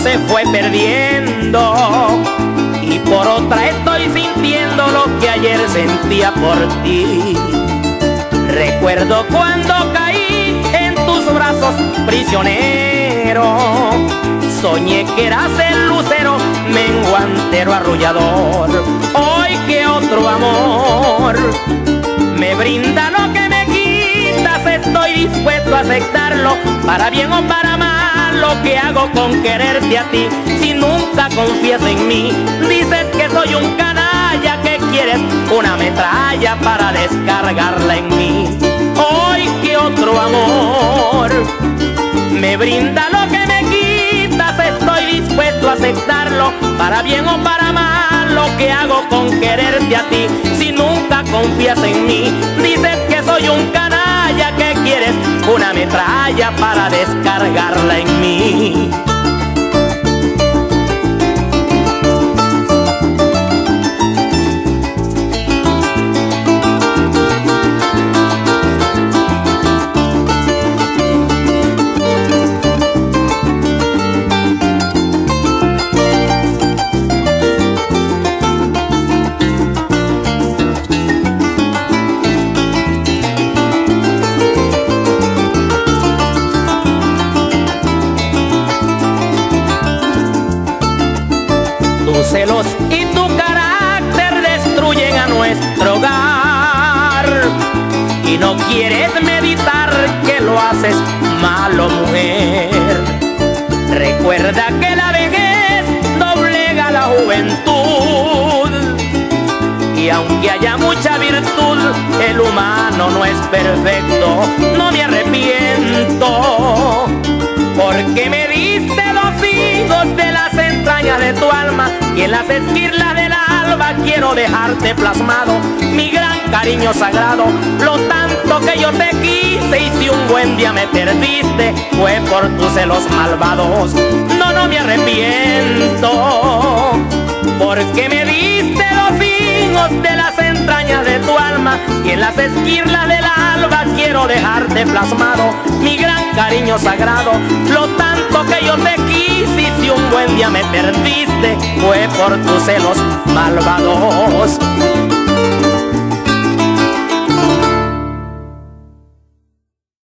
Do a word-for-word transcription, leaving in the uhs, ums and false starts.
se fue perdiendo y por otra estoy sintiendo lo que ayer sentía por ti. Recuerdo cuando caí en tus brazos prisionero, soñé que eras el lucero menguantero arrullador. Hoy que otro amor me brinda lo que me quitas, estoy dispuesto a aceptarlo, para bien o para mal. Lo que hago con quererte a ti, si nunca confías en mí. Dices que soy un canalla, que quieres una metralla para descargarla en mí. Hoy que otro amor me brinda lo que me quitas, estoy dispuesto a aceptarlo, para bien o para mal. Lo que hago con quererte a ti, si nunca confías en mí. Dices que soy un canalla, que quieres una metralla para descargarla en mí. Tus celos y tu carácter destruyen a nuestro hogar, y no quieres meditar que lo haces malo, mujer. Recuerda que la vejez doblega la juventud, y aunque haya mucha virtud, el humano no es perfecto. No me arrepiento, porque me diste los hijos de las entrañas de tu alma, y en las esquirlas del alba quiero dejarte plasmado mi gran cariño sagrado. Lo tanto que yo te quise, y si un buen día me perdiste, fue por tus celos malvados. No, no me arrepiento, porque me diste los hijos de las entrañas de tu alma, y en las esquirlas del alba quiero dejarte plasmado mi gran cariño sagrado. Lo tanto que yo te quise, y si un buen día me perdiste, fue por tus celos malvados.